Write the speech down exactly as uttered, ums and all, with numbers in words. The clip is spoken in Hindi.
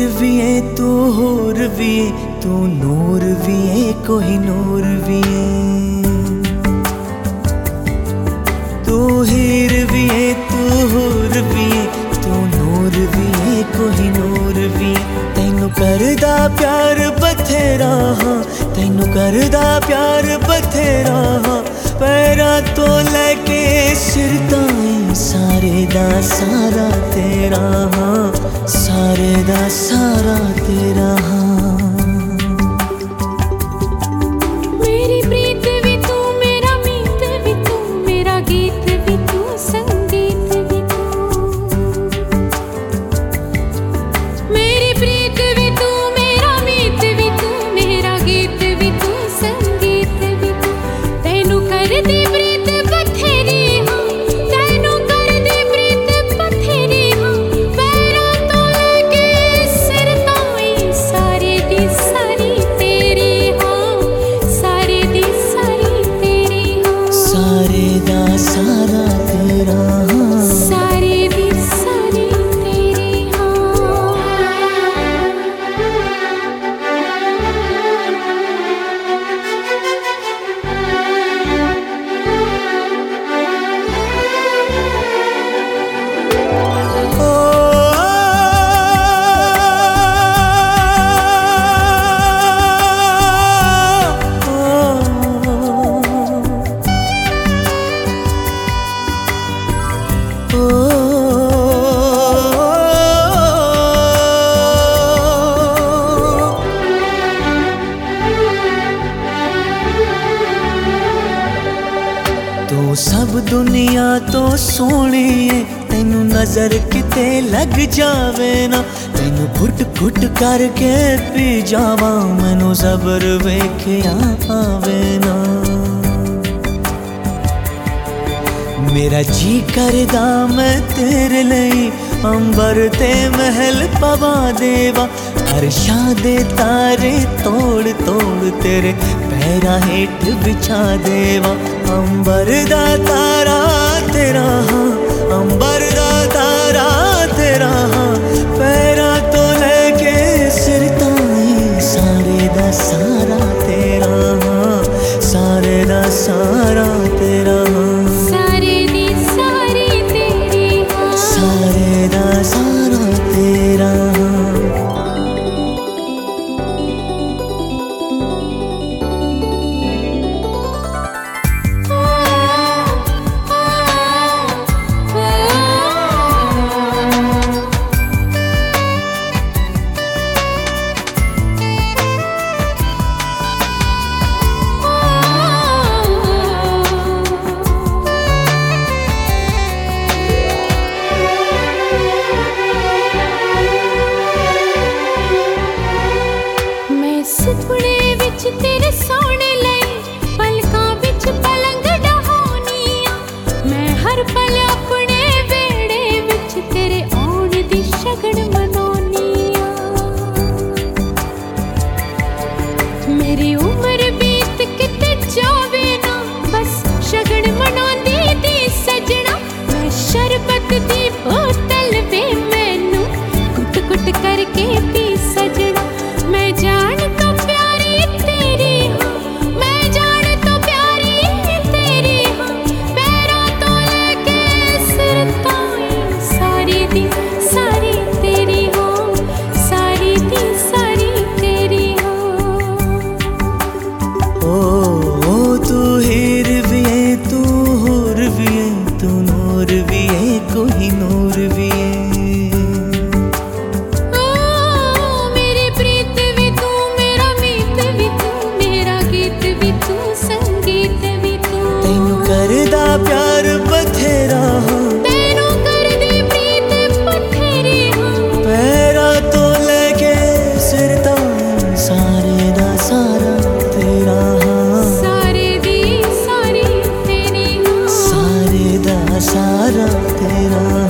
भी है तू होर भी है, तू नूर भी है कोई नूर भी है। तू हीर भी है तू होर भी है, तू नूर भी है कोई नूर भी है। तैनू करदा प्यार बथेरा हाँ, तैनू करदा प्यार बथेरा हाँ। पैरा तो लैके सिर ताईं सारे दा सारा तेरा हाँ, सारे दा सारा तेरा हाँ। मेरी प्रीत भी तू, मेरा मीत भी तू, मेरा गीत भी तू, संगीत भी तू। मेरी प्रीत भी तू, मेरा मीत भी तू, मेरा गीत भी तू, संगीत भी तू। तैनू कर दी प्रीत बथेरी हाँ, तैनू कर दी प्रीत बथेरी हाँ। पैरा तो लैके सिर ताईं सारे दी सारी तेरी हाँ, सारे दी सारी तेरी हाँ। सारे दा सारा तेरा हाँ, सारे दी सारी तेरी हाँ। तू सब दुनिया तो सोहनी है, तैनू नजर किते लग जावे ना। तैनू घुट घुट करके पी जावा, मैनू जबर वेखिया आवे ना। मेरा जी करदा मैं तेरे लई अंबर ते महल पवा देवा। अरशा दे तारे तोड़ तोड़ तेरे पैरा हेठ बिछा देवा। अंबर दा तारा तेरा हाँ, अंबर दा तारा तेरा हाँ। पैरा तो लेके सिर ताईं सारे दा सारा तेरा हाँ, सारे दा सारा तेरा हाँ। सारे दी सारी तेरी हाँ, सारे दा सारा तेरा हाँ। सुपने विच तेरे सोने लई पलकां विच पलंग डहानिया। मैं हर पल अपने वेड़े विच तेरे आउण दी शगन मनानिया। मेरी उम्र बीत किते जावे ना, बस शगन मनांदी दी सजना। मैं शरबत दी बोतल वे मैनू कुट कुट करके पी सजना। मैं जान तो प्यारी तेरी हाँ, मैं जान तो प्यारी तेरी हाँ। पैरा तो लेके सिर ताईं सारी दी सारी तेरी हाँ, सारी दी सारी तेरी हाँ। ओ, ओ तू हीर भी है तू होर भी है, तू नूर भी है कोई नूर भी है। करदा प्यार बथेरा हाँ, तैनू कर दी प्रीत बथेरी हाँ। पैरा तो लेके सिर ताईं सारे दा सारा तेरा हाँ, सारे दी सारी तेरी हाँ, सारे दा सारा तेरा।